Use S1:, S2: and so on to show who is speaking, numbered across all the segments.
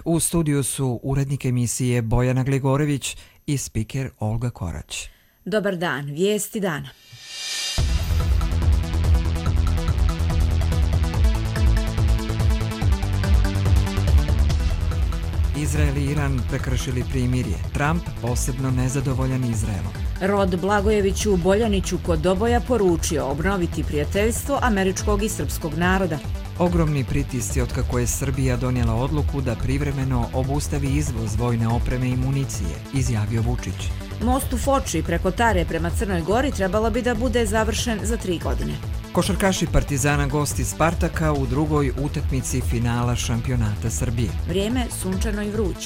S1: U studiju su urednik emisije Bojana Gligorević i spiker Olga Korać.
S2: Dobar dan, vijesti dana.
S1: Izrael i Iran prekršili primirje. Trump posebno nezadovoljan Izraelom.
S2: Rod Blagojević u Boljaniću kod Doboja poručio obnoviti prijateljstvo američkog i srpskog naroda.
S1: Ogromni pritisci otkako je Srbija donijela odluku da privremeno obustavi izvoz vojne opreme i municije, izjavio Vučić.
S2: Most u Foči preko Tare prema Crnoj Gori trebalo bi da bude završen za 3 godine.
S1: Košarkaši Partizana gosti Spartaka u drugoj utakmici finala šampionata Srbije.
S2: Vrijeme sunčano i vruće.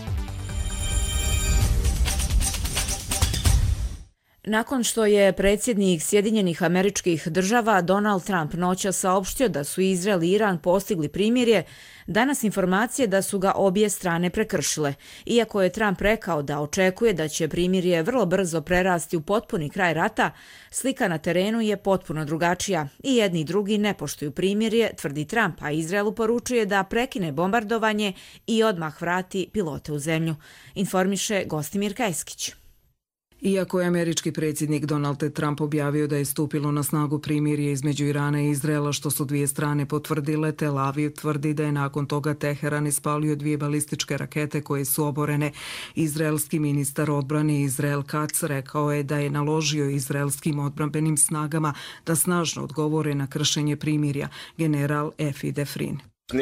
S2: Nakon što je predsjednik Sjedinjenih Američkih Država Donald Trump noćas saopštio da su Izrael i Iran postigli primirje, danas informacije da su ga obje strane prekršile. Iako je Trump rekao da očekuje da će primirje vrlo brzo prerasti u potpuni kraj rata, slika na terenu je potpuno drugačija. I jedni i drugi ne poštuju primirje, tvrdi Trump, a Izraelu poručuje da prekine bombardovanje i odmah vrati pilote u zemlju, informiše Gostimir Kajskić.
S3: Iako je američki predsjednik Donald Trump objavio da je stupilo na snagu primirje između Irana i Izraela, što su dvije strane potvrdile, Tel Aviv tvrdi da je nakon toga Teheran ispalio 2 balističke rakete koje su oborene. Izraelski ministar odbrane Israel Katz rekao je da je naložio izraelskim odbrambenim snagama da snažno odgovore na kršenje primirja, general Efi Defrin.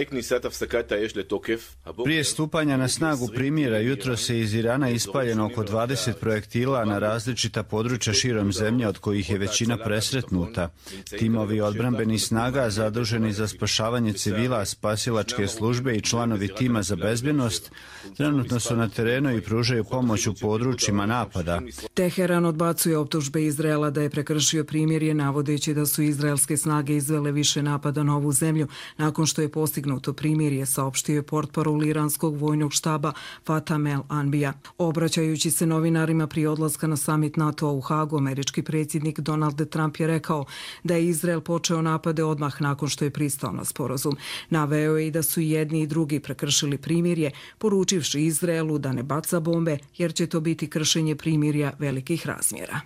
S4: Prije stupanja na snagu primjera jutro se iz Irana ispaljeno oko 20 projektila na različita područja širom zemlje, od kojih je većina presretnuta. Timovi odbrambenih snaga zaduženi za spašavanje civila, spasilačke službe i članovi tima za bezbjednost trenutno su na terenu i pružaju pomoć u područjima napada.
S3: Teheran odbacuje optužbe Izraela da je prekršio primirje, navodeći da su izraelske snage izvele više napada na ovu zemlju nakon što je postignuto primirje, saopštio je portparol iranskog vojnog štaba Fatah Al-Anbiya. Obraćajući se novinarima prije odlaska na samit NATO-a u Hagu, američki predsjednik Donald Trump je rekao da je Izrael počeo napade odmah nakon što je pristao na sporazum. Naveo je i da su jedni i drugi prekršili primirje, poručivši Izraelu da ne baca bombe, jer će to biti kršenje primirja velikih razmjera.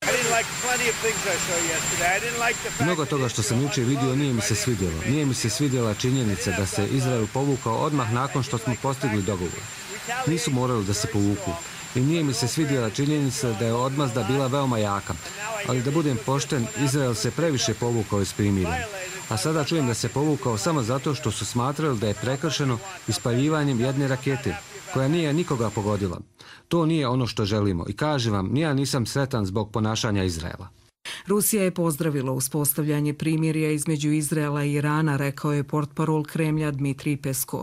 S5: Mnogo toga što sam jučer vidio nije mi se svidjelo. Nije mi se svidjela činjenica da se Izrael povukao odmah nakon što smo postigli dogovor. Nisu morali da se povuku. I nije mi se svidjela činjenica da je odmazda bila veoma jaka. Ali da budem pošten, Izrael se previše povukao iz primirja. A sada čujem da se povukao samo zato što su smatrali da je prekršeno ispaljivanjem jedne rakete, koja nije nikoga pogodila. To nije ono što želimo i kažem vam, ja nisam sretan zbog ponašanja Izraela.
S3: Rusija je pozdravila uspostavljanje primirja između Izraela i Irana, rekao je portparol Kremlja Dmitrij Peskov.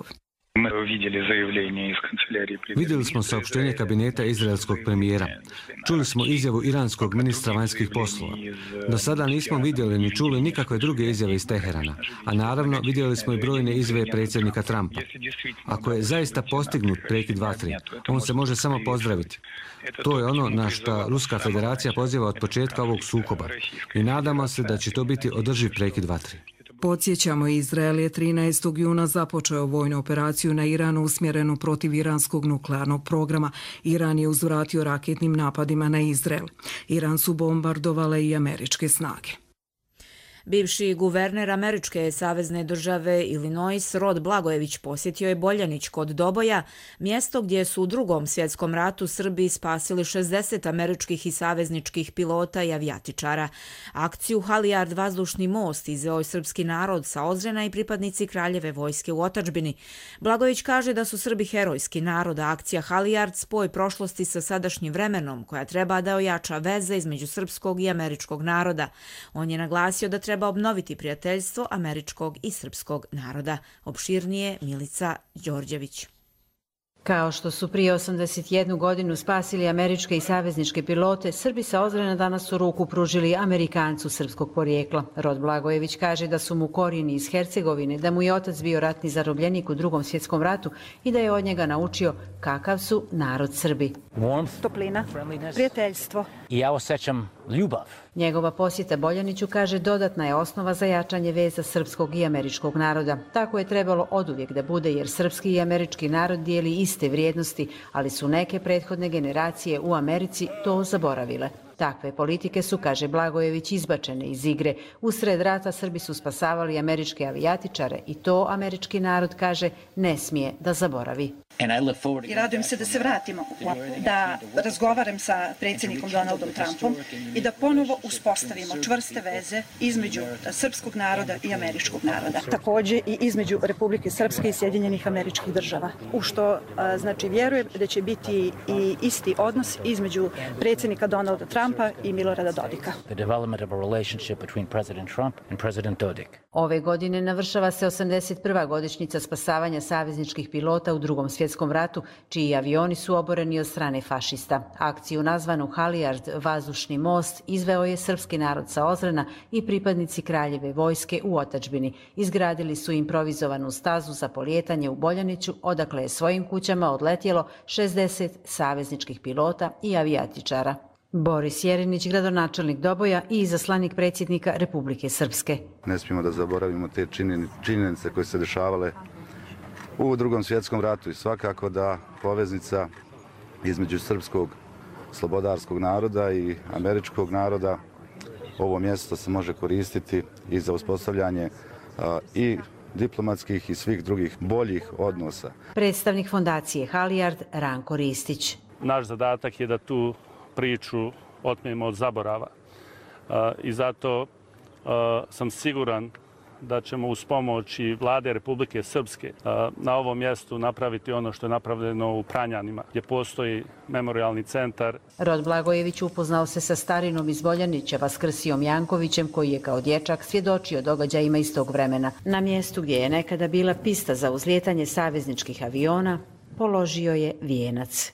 S5: Vidjeli smo saopštenje kabineta izraelskog premijera. Čuli smo izjavu iranskog ministra vanjskih poslova. Do sada nismo vidjeli ni čuli nikakve druge izjave iz Teherana, a naravno vidjeli smo i brojne izjave predsjednika Trumpa. Ako je zaista postignut prekid vatre, on se može samo pozdraviti. To je ono na što Ruska federacija poziva od početka ovog sukoba i nadamo se da će to biti održiv prekid vatre.
S3: Podsjećamo, Izrael je 13. juna započeo vojnu operaciju na Iranu usmjerenu protiv iranskog nuklearnog programa. Iran je uzvratio raketnim napadima na Izrael. Iran su bombardovale i američke snage.
S2: Bivši guverner američke savezne države Illinois Rod Blagojević posjetio je Boljanić kod Doboja, mjesto gdje su u Drugom svjetskom ratu Srbi spasili 60 američkih i savezničkih pilota i avijatičara. Akciju Halijard vazdušni most izveo je srpski narod sa Ozrena i pripadnici kraljeve vojske u otadžbini. Blagojević kaže da su Srbi herojski narod, a akcija Halijard spoj prošlosti sa sadašnjim vremenom koja treba da ojača veze između srpskog i američkog naroda. On je naglasio da treba obnoviti prijateljstvo američkog i srpskog naroda. Opširnije Milica Đorđević.
S6: Kao što su prije 81 godinu spasili američke i savezničke pilote, Srbi sa Ozrena danas u ruku pružili Amerikancu srpskog porijekla. Rod Blagojević kaže da su mu korijeni iz Hercegovine, da mu je otac bio ratni zarobljenik u Drugom svjetskom ratu i da je od njega naučio kakav su narod Srbi.
S7: Toplina, prijateljstvo.
S8: I ja osjećam ljubav.
S6: Njegova posjeta Boljaniću, kaže, dodatna je osnova za jačanje veza srpskog i američkog naroda. Tako je trebalo oduvijek da bude, jer srpski i američki narod dijeli iste vrijednosti, ali su neke prethodne generacije u Americi to zaboravile. Takve politike su, kaže Blagojević, izbačene iz igre. Usred rata Srbi su spasavali američke avijatičare i to američki narod, kaže, ne smije da zaboravi.
S7: I radujem se da se vratimo, da razgovaram sa predsjednikom Donaldom Trumpom i da ponovo uspostavimo čvrste veze između srpskog naroda i američkog naroda. Također i između Republike Srpske i Sjedinjenih Američkih Država. U što znači vjerujem da će biti i isti odnos između predsjednika Donalda Trumpa i Milorada Dodika.
S6: Ove godine navršava se 81. godišnjica spasavanja savezničkih pilota u Drugom svjetskom ratu, čiji avioni su oboreni od strane fašista. Akciju nazvanu Halijard vazdušni most izveo je srpski narod sa Ozrena i pripadnici kraljeve vojske u otadžbini. Izgradili su improvizovanu stazu za polijetanje u Boljaniću, odakle je svojim kućama odletjelo 60 savezničkih pilota i avijatičara. Boris Jerinić, gradonačelnik Doboja i izaslanik predsjednika Republike Srpske.
S9: Ne smijemo da zaboravimo te činjenice koje se dešavale u Drugom svjetskom ratu i svakako da poveznica između srpskog slobodarskog naroda i američkog naroda, ovo mjesto se može koristiti i za uspostavljanje i diplomatskih i svih drugih boljih odnosa.
S6: Predstavnik fondacije Halijard Ranko Ristić.
S10: Naš zadatak je da tu priču otmijemo od zaborava i zato sam siguran da ćemo uz pomoć i vlade Republike Srpske na ovom mjestu napraviti ono što je napravljeno u Pranjanima, gdje postoji memorijalni centar.
S6: Rod Blagojević upoznao se sa starinom iz Boljanića, Vaskrsijom Jankovićem, koji je kao dječak svjedočio događajima iz tog vremena. Na mjestu gdje je nekada bila pista za uzlijetanje savezničkih aviona, položio je vijenac.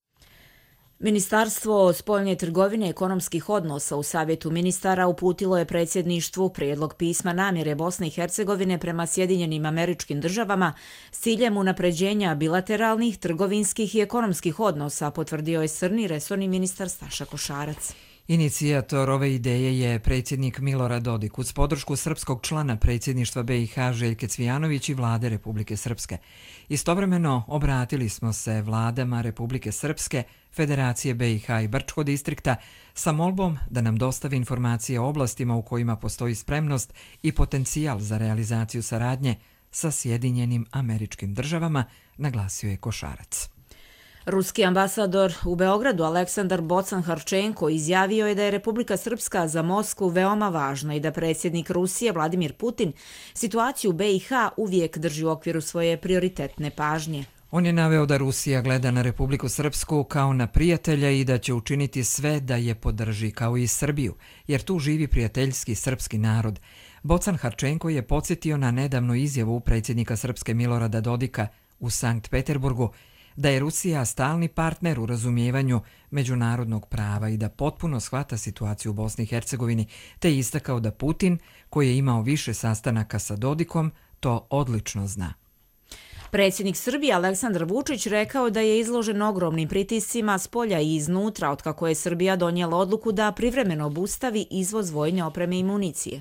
S2: Ministarstvo spoljne trgovine i ekonomskih odnosa u Savjetu ministara uputilo je predsjedništvu prijedlog pisma namjere Bosne i Hercegovine prema Sjedinjenim Američkim Državama s ciljem unapređenja bilateralnih, trgovinskih i ekonomskih odnosa, potvrdio je srni resorni ministar Staša Košarac.
S1: Inicijator ove ideje je predsjednik Milorad Dodik uz podršku srpskog člana predsjedništva BiH Željke Cvijanović i vlade Republike Srpske. Istovremeno obratili smo se vladama Republike Srpske, Federacije BiH i Brčkog distrikta sa molbom da nam dostavi informacije o oblastima u kojima postoji spremnost i potencijal za realizaciju saradnje sa Sjedinjenim Američkim Državama, naglasio je Košarac.
S2: Ruski ambasador u Beogradu Aleksandar Bocan-Harčenko izjavio je da je Republika Srpska za Moskvu veoma važna i da predsjednik Rusije Vladimir Putin situaciju u BiH uvijek drži u okviru svoje prioritetne pažnje.
S1: On je naveo da Rusija gleda na Republiku Srpsku kao na prijatelja i da će učiniti sve da je podrži kao i Srbiju, jer tu živi prijateljski srpski narod. Bocan-Harčenko je podsjetio na nedavnu izjavu predsjednika Srpske Milorada Dodika u Sankt Peterburgu da je Rusija stalni partner u razumijevanju međunarodnog prava i da potpuno shvata situaciju u Bosni i Hercegovini, te je istakao da Putin, koji je imao više sastanaka sa Dodikom, to odlično zna.
S2: Predsjednik Srbije Aleksandar Vučić rekao da je izložen ogromnim pritiscima s polja i iznutra otkako je Srbija donijela odluku da privremeno obustavi izvoz vojne opreme i municije.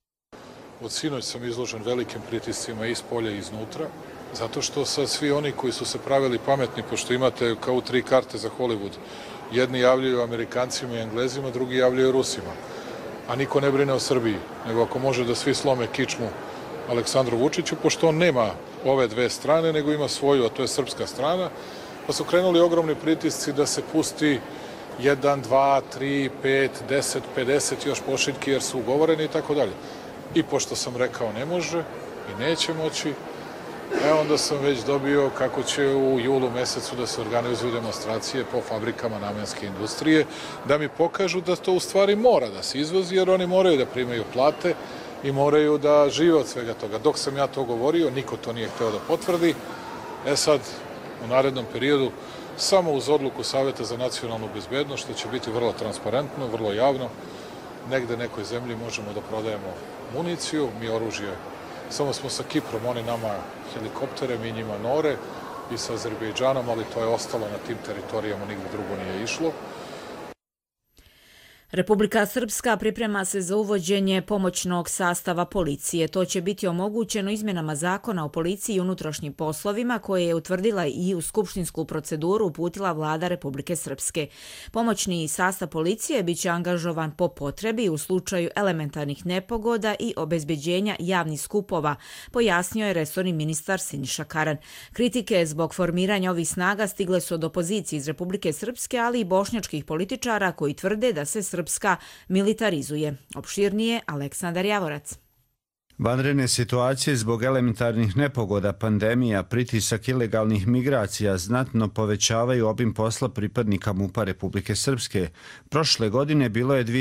S11: Od sinoć sam izložen velikim pritiscima iz polja i iznutra, zato što sad svi oni koji su se pravili pametni, pošto imate kao 3 karte za Hollywood, jedni javljaju Amerikancima i Englezima, drugi javljaju Rusima, a niko ne brine o Srbiji, nego ako može da svi slome kičmu Aleksandru Vučiću, pošto on nema ove dve strane, nego ima svoju, a to je srpska strana, pa su krenuli ogromni pritisci da se pusti 1, 2, 3, 5, 10, 50 još pošiljki jer su ugovoreni i tako dalje. I pošto sam rekao ne može i neće moći, onda sam već dobio kako će u julu mesecu da se organizuju demonstracije po fabrikama namenske industrije, da mi pokažu da to u stvari mora da se izvozi, jer oni moraju da primaju plate i moraju da žive od svega toga. Dok sam ja to govorio, niko to nije hteo da potvrdi. Sad, u narednom periodu samo uz odluku Saveta za nacionalnu bezbednost, što će biti vrlo transparentno, vrlo javno. Negde nekoj zemlji možemo da prodajemo municiju, mi oružje. Samo smo sa Kiprom, oni nama helikoptere, mi njima nore, i sa Azerbejdžanom, ali to je ostalo na tim teritorijama, nigde drugo nije išlo.
S2: Republika Srpska priprema se za uvođenje pomoćnog sastava policije. To će biti omogućeno izmjenama zakona o policiji i unutrašnjim poslovima koje je utvrdila i u skupštinsku proceduru uputila vlada Republike Srpske. Pomoćni sastav policije biće angažovan po potrebi u slučaju elementarnih nepogoda i obezbeđenja javnih skupova, pojasnio je resorni ministar Siniša Karan. Kritike zbog formiranja ovih snaga stigle su od opozicije iz Republike Srpske, ali i bošnjačkih političara koji tvrde da se Srpska militarizuje. Opširnije Aleksandar Javorac.
S4: Vanredne situacije zbog elementarnih nepogoda, pandemija, pritisak ilegalnih migracija znatno povećavaju obim posla pripadnika MUP-a Republike Srpske. Prošle godine bilo je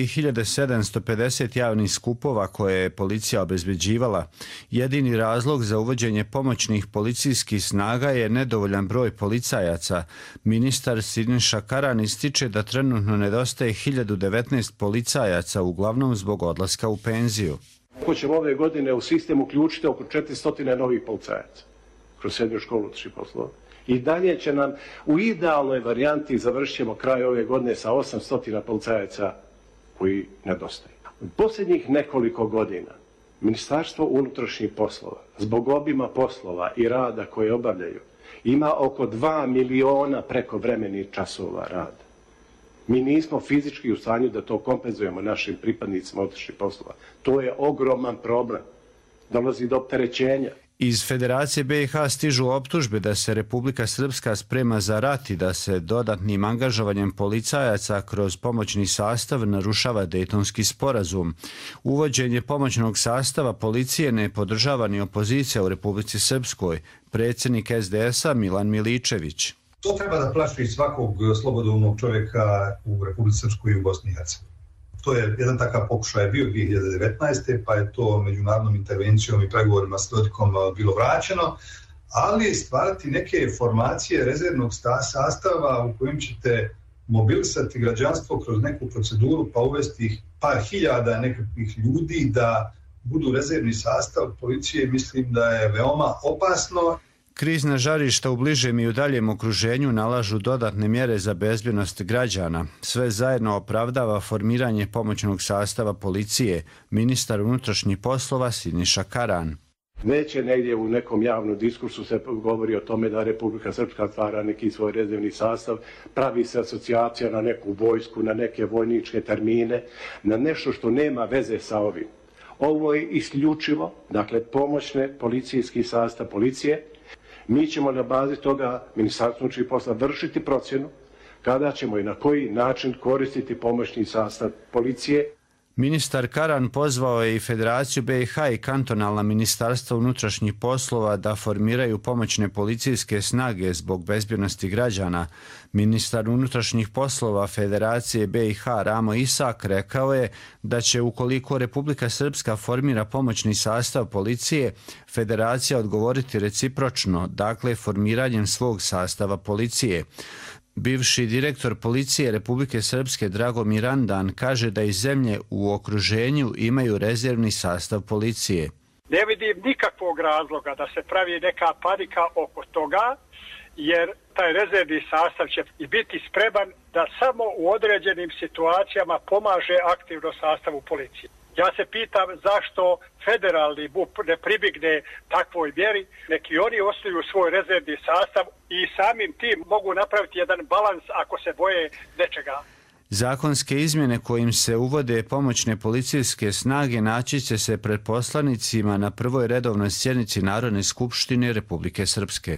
S4: 2750 javnih skupova koje je policija obezbeđivala. Jedini razlog za uvođenje pomoćnih policijskih snaga je nedovoljan broj policajaca. Ministar Siniša Karan ističe da trenutno nedostaje 1019 policajaca, uglavnom zbog odlaska u penziju.
S12: Ako ćemo ove godine u sistem uključiti oko 400 novih policajaca kroz srednju školu unutrašnjih poslova. I dalje će nam u idealnoj varijanti završit ćemo kraj ove godine sa 800 policajaca koji nedostaju. U posljednjih nekoliko godina Ministarstvo unutrašnjih poslova zbog obima poslova i rada koje obavljaju ima oko 2 miliona prekovremenih časova rada. Mi nismo fizički u stanju da to kompenzujemo našim pripadnicima unutrašnjih poslova. To je ogroman problem. Dolazi do opterećenja.
S4: Iz Federacije BiH stižu optužbe da se Republika Srpska sprema za rat i da se dodatnim angažovanjem policajaca kroz pomoćni sastav narušava Dejtonski sporazum. Uvođenje pomoćnog sastava policije ne podržava ni opozicija u Republici Srpskoj, predsjednik SDS-a Milan Miličević.
S13: To treba da plaši svakog slobodumnog čovjeka u Republici Srpskoj i u Bosni i Hercegovini. To je jedan takav pokušaj bio 2019. pa je to međunarodnom intervencijom i pregovorima s Dodikom bilo vraćeno, ali stvarati neke formacije rezervnog sastava u kojim ćete mobilisati građanstvo kroz neku proceduru pa uvesti ih par hiljada nekakvih ljudi da budu rezervni sastav policije, mislim da je veoma opasno.
S4: Krizna žarišta u bližem i u daljem okruženju nalažu dodatne mjere za bezbjednost građana. Sve zajedno opravdava formiranje pomoćnog sastava policije, ministar unutrašnjih poslova Siniša Karan.
S12: Neće negdje u nekom javnom diskursu se govori o tome da Republika Srpska stvara neki svoj rezervni sastav, pravi se asocijacija na neku vojsku, na neke vojničke termine, na nešto što nema veze sa ovim. Ovo je isključivo, dakle, pomoćne policijski sastav policije. Mi ćemo na bazi toga Ministarstvo unutrašnjih poslova vršiti procjenu kada ćemo i na koji način koristiti pomoćni sastav policije.
S4: Ministar Karan pozvao je i Federaciju BiH i kantonalna ministarstva unutrašnjih poslova da formiraju pomoćne policijske snage zbog bezbjednosti građana. Ministar unutrašnjih poslova Federacije BiH Ramo Isak rekao je da će ukoliko Republika Srpska formira pomoćni sastav policije, Federacija odgovoriti recipročno, dakle formiranjem svog sastava policije. Bivši direktor policije Republike Srpske Dragomir Andan kaže da i zemlje u okruženju imaju rezervni sastav policije.
S14: Ne vidim nikakvog razloga da se pravi neka panika oko toga, jer taj rezervni sastav će i biti spreman da samo u određenim situacijama pomaže aktivno sastavu policije. Ja se pitam zašto federalni MUP ne pribigne takvoj mjeri, neki oni osnuju svoj rezervni sastav i samim tim mogu napraviti jedan balans ako se boje nečega.
S4: Zakonske izmjene kojim se uvode pomoćne policijske snage naći će se pred poslanicima na prvoj redovnoj sjednici Narodne skupštine Republike Srpske.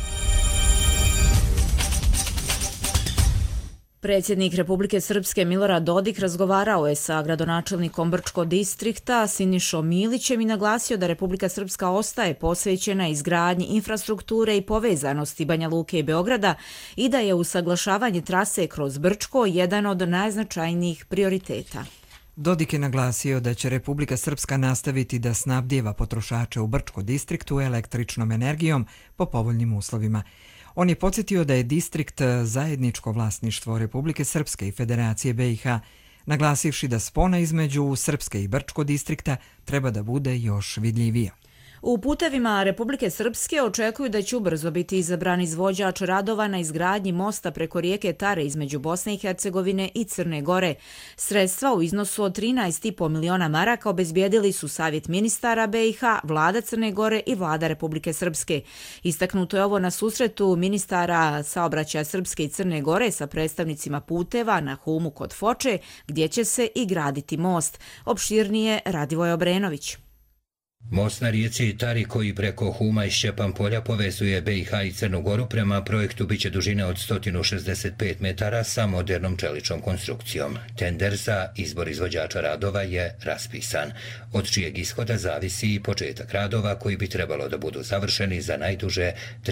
S2: Predsjednik Republike Srpske Milorad Dodik razgovarao je sa gradonačelnikom Brčkog distrikta Sinišom Milićem i naglasio da Republika Srpska ostaje posvećena izgradnji infrastrukture i povezanosti Banja Luke i Beograda i da je usaglašavanje trase kroz Brčko jedan od najznačajnijih prioriteta.
S1: Dodik je naglasio da će Republika Srpska nastaviti da snabdijeva potrošače u Brčkom distriktu električnom energijom po povoljnim uslovima. On je podsjetio da je distrikt zajedničko vlasništvo Republike Srpske i Federacije BiH, naglasivši da spona između Srpske i Brčko distrikta treba da bude još vidljivija.
S2: U putevima Republike Srpske očekuju da će ubrzo biti izabran izvođač radova na izgradnji mosta preko rijeke Tare između Bosne i Hercegovine i Crne Gore. Sredstva u iznosu od 13,5 miliona maraka obezbijedili su Savjet ministara BiH, Vlada Crne Gore i Vlada Republike Srpske. Istaknuto je ovo na susretu ministara saobraćaja Srpske i Crne Gore sa predstavnicima puteva na Humu kod Foče, gdje će se i graditi most. Opširnije Radivoj Obrenović.
S15: Most na rijeci Tari koji preko Huma i Šćepan polja povezuje BiH i Crnu Goru prema projektu biće dužine od 165 metara sa modernom čeličnom konstrukcijom. Tender za izbor izvođača radova je raspisan, od čijeg ishoda zavisi i početak radova koji bi trebalo da budu završeni za najduže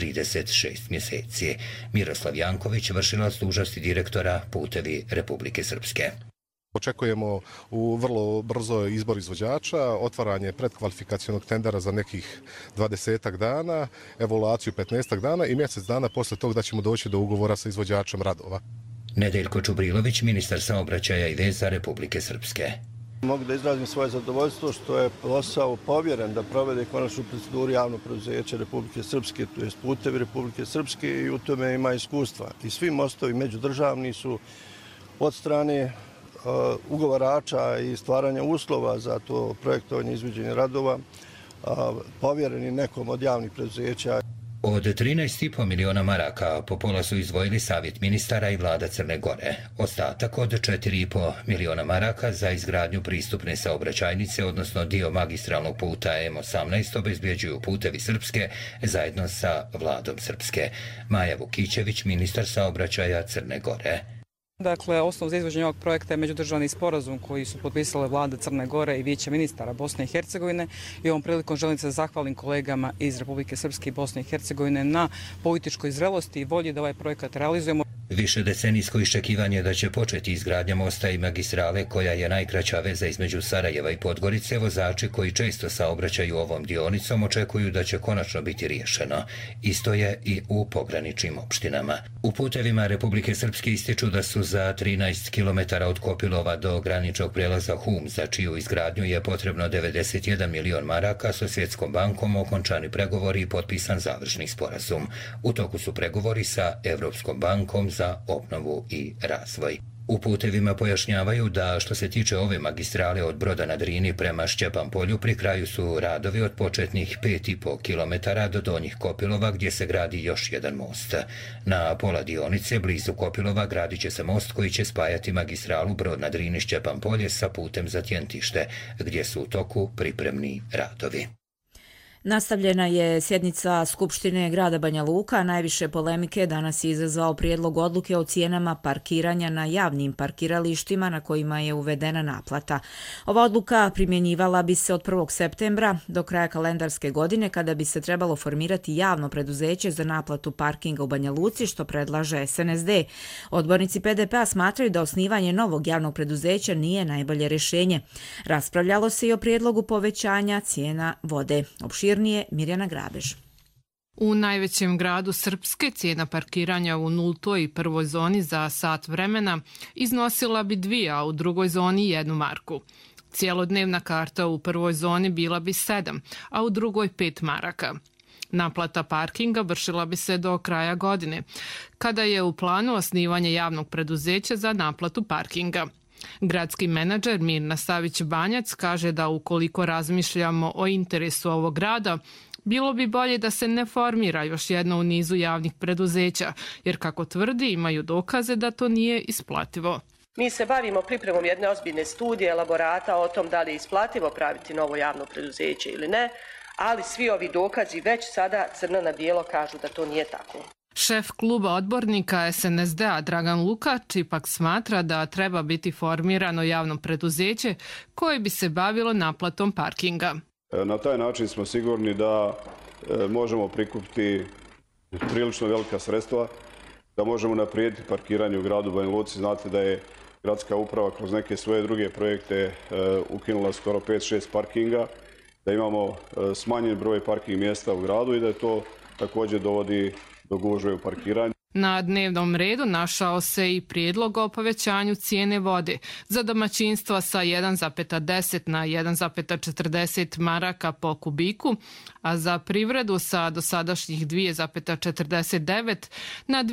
S15: 36 mjeseci. Miroslav Janković, vršilac dužnosti direktora Putevi Republike Srpske.
S16: Očekujemo u vrlo brzo izbor izvođača, otvaranje predkvalifikacionog tendera za nekih 20 dana, evaluaciju 15 dana i mjesec dana posle toga da ćemo doći do ugovora sa izvođačem radova.
S15: Nedeljko Čubrilović, ministar saobraćaja i veza Republike Srpske.
S17: Mogu da izrazim svoje zadovoljstvo što je posao povjeren da provede konačnu proceduru javno preduzeće Republike Srpske, to je Putevi Republike Srpske i u tome ima iskustva. I svi mostovi međudržavni su od strane ugovarača i stvaranja uslova za to projektovanje i izvođenje radova povjereni nekom od javnih preduzeća.
S15: Od 13,5 miliona maraka po pola su izdvojili Savjet ministara i Vlada Crne Gore. Ostatak od 4,5 miliona maraka za izgradnju pristupne saobraćajnice, odnosno dio magistralnog puta M18, obezbjeđuju Putevi Srpske zajedno sa Vladom Srpske. Maja Vukićević, ministar saobraćaja Crne Gore.
S18: Dakle, osnov za izvođenje ovog projekta je međudržavni sporazum koji su potpisale vlade Crne Gore i Vijeće ministara Bosne i Hercegovine i ovom prilikom želim se zahvalim kolegama iz Republike Srpske i Bosne i Hercegovine na političkoj zrelosti i volji da ovaj projekat realizujemo.
S15: Više decenijsko iščekivanje da će početi izgradnja mosta i magistrale koja je najkraća veza između Sarajeva i Podgorice, vozači koji često saobraćaju ovom dionicom očekuju da će konačno biti riješeno. Isto je i u pograničnim opštinama. U putevima Republike Srpske ističu da su za 13 km od Kopilova do graničnog prelaza Hum, za čiju izgradnju je potrebno 91 milion maraka, sa Svjetskom bankom okončani pregovori i potpisan završni sporazum. U toku su pregovori sa Evropskom bankom za obnovu i razvoj. U putevima pojašnjavaju da što se tiče ove magistrale od Broda na Drini prema Šćepan polju, pri kraju su radovi od početnih 5,5 km do Donjih Kopilova gdje se gradi još jedan most. Na pola dionice blizu Kopilova gradit će se most koji će spajati magistralu Brod na Drini Šćepan polje sa putem za Tjentište, gdje su u toku pripremni radovi.
S2: Nastavljena je sjednica Skupštine grada Banja Luka. Najviše polemike danas je izazvao prijedlog odluke o cijenama parkiranja na javnim parkiralištima na kojima je uvedena naplata. Ova odluka primjenjivala bi se od 1. septembra do kraja kalendarske godine kada bi se trebalo formirati javno preduzeće za naplatu parkinga u Banja Luci, što predlaže SNSD. Odbornici PDP-a smatraju da osnivanje novog javnog preduzeća nije najbolje rješenje. Raspravljalo se i o prijedlogu povećanja cijena vode. Mirjana Grabež.
S19: U najvećem gradu Srpske cijena parkiranja u 0. i 1. zoni za sat vremena iznosila bi 2, a u 2. zoni 1 marku. Cijelodnevna karta u 1. zoni bila bi 7, a u 2. 5 maraka. Naplata parkinga vršila bi se do kraja godine, kada je u planu osnivanje javnog preduzeća za naplatu parkinga. Gradski menadžer Mirna Savić-Banjac kaže da ukoliko razmišljamo o interesu ovog grada, bilo bi bolje da se ne formira još jedno u nizu javnih preduzeća, jer kako tvrdi imaju dokaze da to nije isplativo.
S20: Mi se bavimo pripremom jedne ozbiljne studije, elaborata o tom da li je isplativo praviti novo javno preduzeće ili ne, ali svi ovi dokazi već sada crno na bijelo kažu da to nije tako.
S19: Šef kluba odbornika SNSD-a Dragan Lukač ipak smatra da treba biti formirano javno preduzeće koje bi se bavilo naplatom parkinga.
S21: Na taj način smo sigurni da možemo prikupiti prilično velika sredstva, da možemo naprijediti parkiranje u gradu Banja Luci. Znate da je gradska uprava kroz neke svoje druge projekte ukinula skoro 5-6 parkinga, da imamo smanjen broj parking mjesta u gradu i da je to također dovodi do gužve u parkiranju.
S19: Na dnevnom redu našao se i prijedlog o povećanju cijene vode za domaćinstva sa 1,10 na 1,40 maraka po kubiku, a za privredu sa dosadašnjih 2,49 na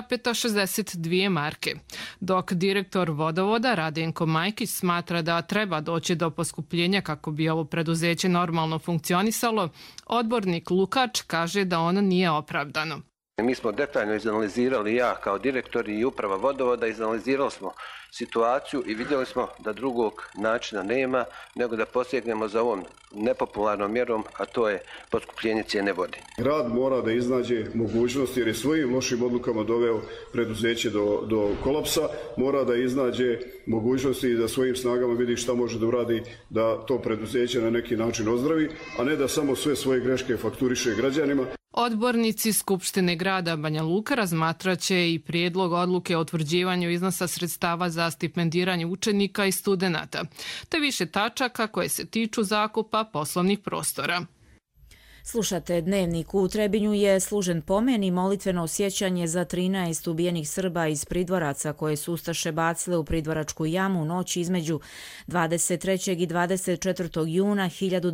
S19: 2,62 marke. Dok direktor vodovoda Radenko Majkić smatra da treba doći do poskupljenja kako bi ovo preduzeće normalno funkcionisalo, odbornik Lukač kaže da ono nije opravdano.
S5: Mi smo detaljno izanalizirali, ja kao direktor i uprava vodovoda, izanalizirali smo situaciju i vidjeli smo da drugog načina nema nego da posegnemo za ovom nepopularnom mjerom, a to je poskupljenje cijene vode.
S21: Grad mora da iznađe mogućnosti, jer je svojim lošim odlukama doveo preduzeće do kolapsa, mora da iznađe mogućnosti i da svojim snagama vidi šta može da uradi da to preduzeće na neki način ozdravi, a ne da samo sve svoje greške fakturiše građanima.
S19: Odbornici Skupštine grada Banja Luka razmatraće i prijedlog odluke o utvrđivanju iznosa sredstava za stipendiranje učenika i studenata, te više tačaka koje se tiču zakupa poslovnih prostora.
S2: Slušate Dnevnik. U Trebinju je služen pomen i molitveno osjećanje za 13 ubijenih Srba iz Pridvoraca koje su ustaše bacile u Pridvoračku jamu u noć između 23. i 24. juna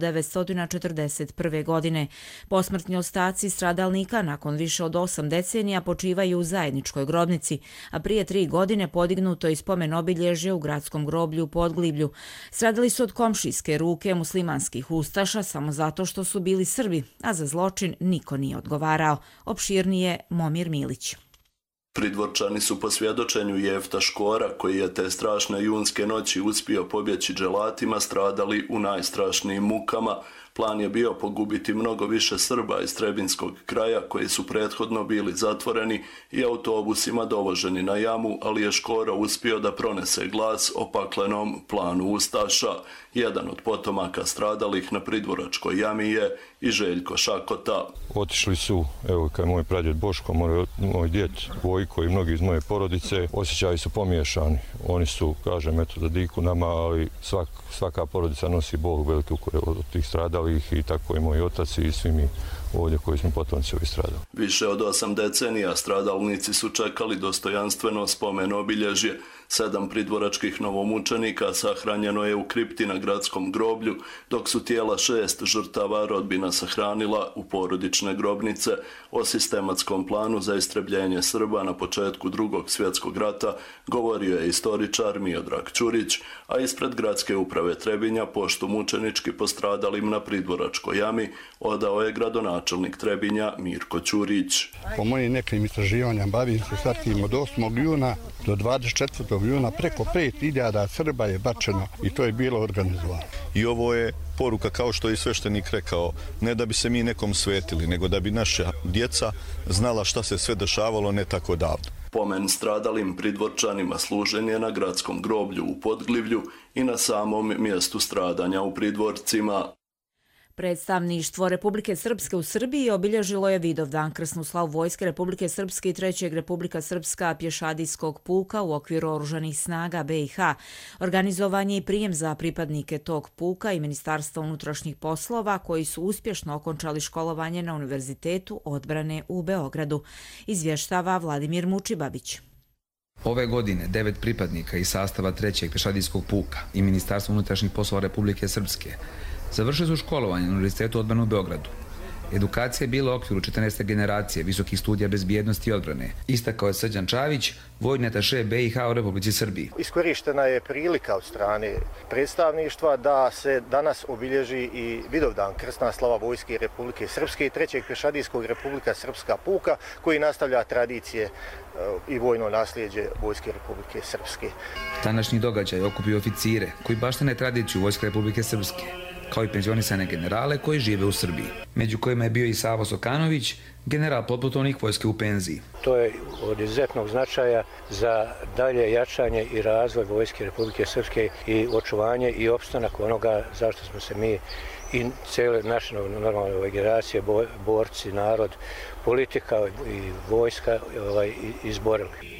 S2: 1941. godine. Posmrtni ostaci stradalnika nakon više od 8 decenija počivaju u zajedničkoj grobnici, a prije 3 godine podignuto je spomen obilježje u gradskom groblju u Podglivlju. Stradali su od komšijske ruke muslimanskih ustaša samo zato što su bili Srbi, a za zločin niko nije odgovarao. Opširnije Momir Milić.
S22: Pridvorčani su po svjedočenju Jefta Škora, koji je te strašne junske noći uspio pobjeći dželatima, stradali u najstrašnijim mukama. Plan je bio pogubiti mnogo više Srba iz Trebinskog kraja koji su prethodno bili zatvoreni i autobusima dovoženi na jamu, ali je Škoro uspio da pronese glas o paklenom planu ustaša. Jedan od potomaka stradalih na Pridvoračkoj jami je i Željko Šakota.
S23: Otišli su, evo kao moj pradjed Boško, moj djed Vojko i mnogi iz moje porodice, osjećaji su pomiješani. Oni su, kažem, eto da diku nama, ali svaka porodica nosi bol veliki od tih stradalih i tako i moj otac i svi mi ovdje koji smo potomci ovi stradali.
S22: Više od 8 decenija stradalnici su čekali dostojanstveno spomen obilježje. 7 pridvoračkih novomučenika sahranjeno je u kripti na gradskom groblju, dok su tijela 6 žrtava rodbina sahranila u porodične grobnice. O sistematskom planu za istrebljenje Srba na početku Drugog svjetskog rata govorio je istoričar Miodrag Ćurić, a ispred gradske uprave Trebinja poštu mučenički postradalim na Pridvoračkoj jami odao je gradonačelnik Trebinja Mirko Ćurić.
S24: Po mojim nekim istraživanjima bavim se sad tim od 8. juna do 24. juna preko 5.000 Srba je bačeno i to je bilo organizovano.
S25: I ovo je poruka, kao što je sveštenik rekao, ne da bi se mi nekom svetili, nego da bi naša djeca znala šta se sve dešavalo ne tako davno.
S22: Pomen stradalim Pridvorčanima služen je na gradskom groblju u Podglivlju i na samom mjestu stradanja u Pridvorcima.
S2: Predstavništvo Republike Srpske u Srbiji obilježilo je Vidovdan, krsnu slavu Vojske Republike Srpske i 3. Republika Srpska pješadijskog puka u okviru Oružanih snaga BiH. Organizovan je i prijem za pripadnike tog puka i Ministarstva unutrašnjih poslova koji su uspješno okončali školovanje na Univerzitetu odbrane u Beogradu, izvještava Vladimir Mučibabić.
S26: Ove godine 9 pripadnika iz sastava 3. pješadijskog puka i Ministarstva unutrašnjih poslova Republike Srpske završili su školovanje na Univerzitetu odbrane u Beogradu. Edukacija je bila u okviru 14. generacije visokih studija bezbjednosti i odbrane. Istakao je Srđan Čavić, vojni ataše BiH u Republici Srbiji.
S27: Iskorištena je prilika od strane predstavništva da se danas obilježi i Vidovdan, krsna slava Vojske Republike Srpske i 3. pješadijskog Republika Srpska puka, koji nastavlja tradicije i vojno nasljeđe Vojske Republike Srpske.
S26: Današnji događaj okupio oficire koji baštine tradiciju Vojske Republike Srpske, kao i penzionisane generale koji žive u Srbiji, među kojima je bio i Savo Sokanović, general potputovnik vojske u penziji.
S27: To je od izuzetnog značaja za dalje jačanje i razvoj Vojske Republike Srpske i očuvanje i opstanak onoga zašto smo se mi i cijele naše normalne generacije, borci, narod, politika i vojska izborili.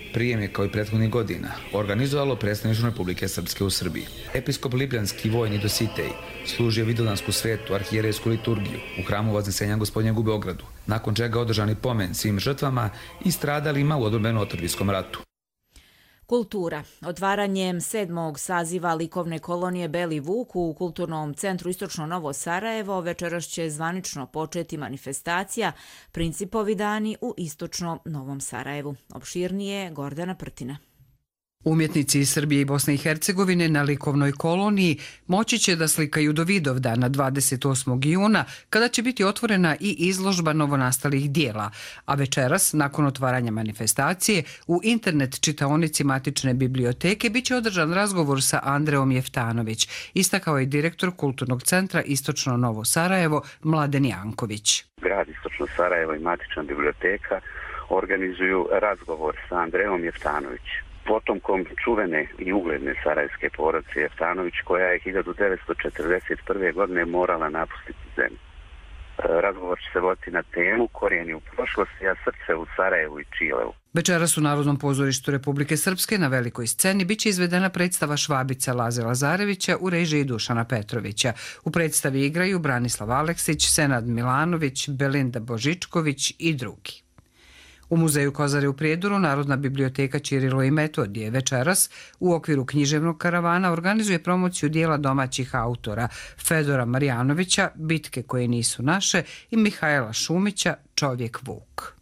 S26: Prijem je kao i prethodnih godina organizovalo predstavništvo Republike Srpske u Srbiji. Episkop Lipljanski vojni Dositej služio vidovdansku svetu arhijerejsku liturgiju u hramu Vaznesenja Gospodnjeg u Beogradu, nakon čega održani pomen svim žrtvama i stradalima u odbrambeno-otadžbijskom ratu.
S2: Kultura. Otvaranjem 7. saziva likovne kolonije Beli Vuk u Kulturnom centru Istočno Novo Sarajevo večeras će zvanično početi manifestacija Principovi dani u Istočno Novom Sarajevu. Opširnije Gordana Prtina.
S3: Umjetnici iz Srbije i Bosne i Hercegovine na likovnoj koloniji moći će da slikaju do Vidovdana 28. juna, kada će biti otvorena i izložba novonastalih dijela, a večeras, nakon otvaranja manifestacije, u internet čitaonici Matične biblioteke biće održan razgovor sa Andreom Jeftanović, istakao je direktor Kulturnog centra Istočno Novo Sarajevo Mladen Janković.
S6: Grad Istočno Sarajevo i Matična biblioteka organizuju razgovor sa Andreom Jeftanović, potomkom čuvene i ugledne sarajevske porodice Jeftanović, koja je 1941. godine morala napustiti zemlju. Razgovor će se voditi na temu Korijeni u prošlosti, a srce u Sarajevu i Čilevu.
S3: Večeras u Narodnom pozorištu Republike Srpske na velikoj sceni biće izvedena predstava Švabica Laze Lazarevića u režiji Dušana Petrovića. U predstavi igraju Branislav Aleksić, Senad Milanović, Belinda Božičković i drugi. U muzeju Kozare u Prijedoru Narodna biblioteka Ćirilo i Metodije večeras u okviru književnog karavana organizuje promociju dijela domaćih autora Fedora Marjanovića, Bitke koje nisu naše i Mihajla Šumića, Čovjek Vuk.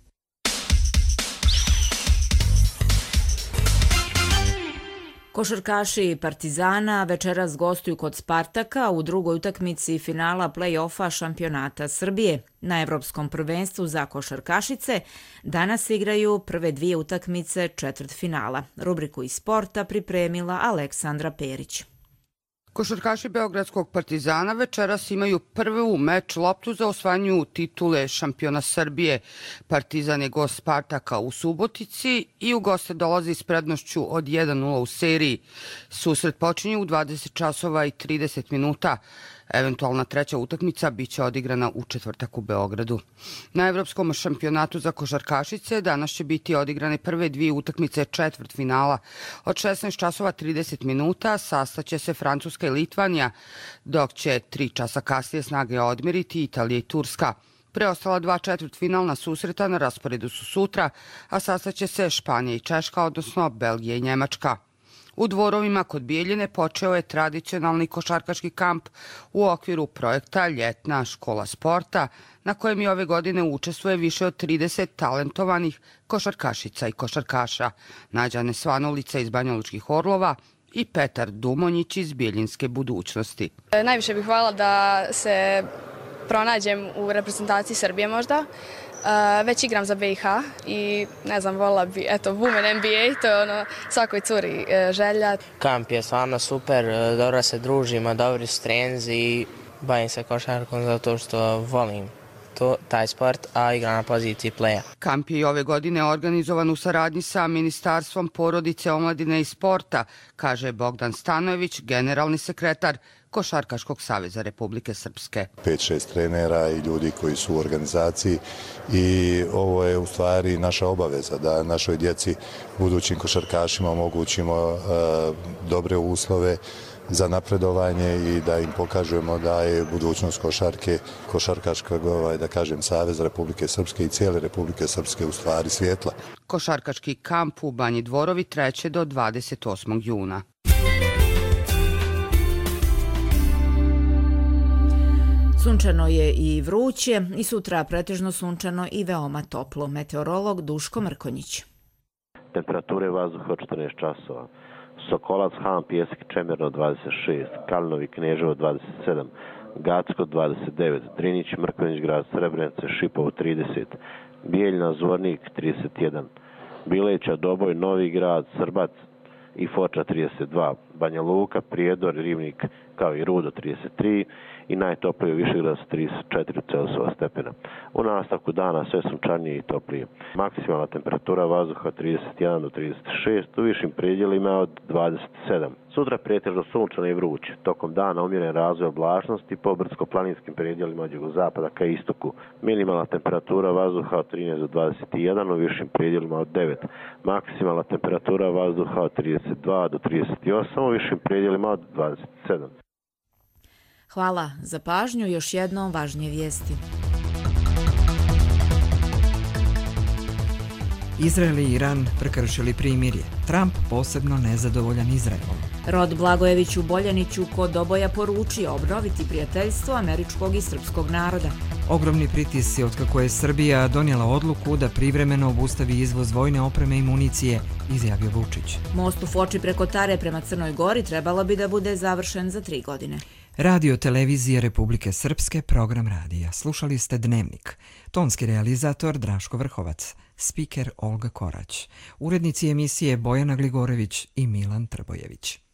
S2: Košarkaši Partizana večeras gostuju kod Spartaka u drugoj utakmici finala play-offa šampionata Srbije. Na Evropskom prvenstvu za košarkašice danas igraju prve dvije utakmice četvrtfinala. Rubriku iz sporta pripremila Aleksandra Perić.
S7: Košarkaši Beogradskog Partizana večeras imaju prvu meč loptu za osvajanje titule šampiona Srbije. Partizan je gost Spartaka u Subotici i u goste dolazi s prednošću od 1:0 u seriji. Susret počinje u 20 časova i 30 minuta. Eventualna treća utakmica biće odigrana u četvrtak u Beogradu. Na Evropskom šampionatu za košarkašice danas će biti odigrane prve dvije utakmice četvrtfinala. Od 16 časova 30 minuta sastaće se Francuska i Litvanija, dok će 3 časa kasnije snage odmiriti Italija i Turska. Preostala dva četvrtfinalna susreta na rasporedu su sutra, a sastaće se Španija i Češka, odnosno Belgija i Njemačka. U Dvorovima kod Bijeljine počeo je tradicionalni košarkaški kamp u okviru projekta Ljetna škola sporta, na kojem i ove godine učestvuje više od 30 talentovanih košarkašica i košarkaša. Nađane Svanulica iz Banjalučkih Orlova i Petar Dumonjić iz Bijeljinske budućnosti.
S8: Najviše bih hvala da se pronađem u reprezentaciji Srbije možda. Već igram za BiH i ne znam, volila bi, Women NBA, to je ono svakoj curi želja.
S9: Kamp je stvarno super, dobro se družimo, dobri su treninzi i bavim se košarkom zato što volim taj sport, a igram na poziciji playa.
S7: Kamp je i ove godine organizovan u saradnji sa Ministarstvom porodice, omladine i sporta, kaže Bogdan Stanojević, generalni sekretar Košarkaškog saveza Republike Srpske.
S10: 5-6 trenera i ljudi koji su u organizaciji i ovo je u stvari naša obaveza da našoj djeci, budućim košarkašima omogućimo dobre uslove za napredovanje i da im pokažemo da je budućnost košarke, košarkaškog, da kažem, Saveza Republike Srpske i cijele Republike Srpske u stvari svjetla.
S7: Košarkaški kamp u Banji Dvorovi 3. do 28. juna.
S2: Sunčano je i vruće i sutra pretežno sunčano i veoma toplo. Meteorolog Duško Mrkonjić.
S11: Temperature vazduha od 14 časova. Sokolac, Han, Pijesak, Čemerno 26, Kalinovi, Kneževo 27, Gacko 29, Drinić, Mrkonjić grad, Srebrenice, Šipovo 30, Bijeljna, Zvornik 31, Bileća, Doboj, Novi grad, Srbac i Foča 32, Banja Luka, Prijedor, Rivnik kao i Rudo 33 i najtoplije u Višegradu 34 Celzijeva stepena. U nastavku dana sve sunčanije i toplije. Maksimalna temperatura vazduha 31 do 36, u višim predjelima od 27. Sutra pretežno sunčano i vruće. Tokom dana umjeren razvoj oblačnosti po brdsko-planinskim predjelima od jugozapada ka istoku. Minimalna temperatura vazduha od 13 do 21, u višim predjelima od 9. Maksimalna temperatura vazduha od 32 do 38, u višim predjelima od 27.
S2: Hvala za pažnju. Još jednom važnije vijesti.
S1: Izrael i Iran prekršili primirje. Trump posebno nezadovoljan Izraelom.
S2: Rod Blagojević u Boljaniću kod Doboja poručio obnoviti prijateljstvo američkog i srpskog naroda.
S1: Ogromni pritisci otkako je Srbija donijela odluku da privremeno obustavi izvoz vojne opreme i municije, izjavio Vučić.
S2: Most u Foči preko Tare prema Crnoj Gori trebalo bi da bude završen za 3 godine.
S1: Radio televizije Republike Srpske, program radija. Slušali ste Dnevnik. Tonski realizator Draško Vrhovac, spiker Olga Korać, urednici emisije Bojana Gligorević i Milan Trbojević.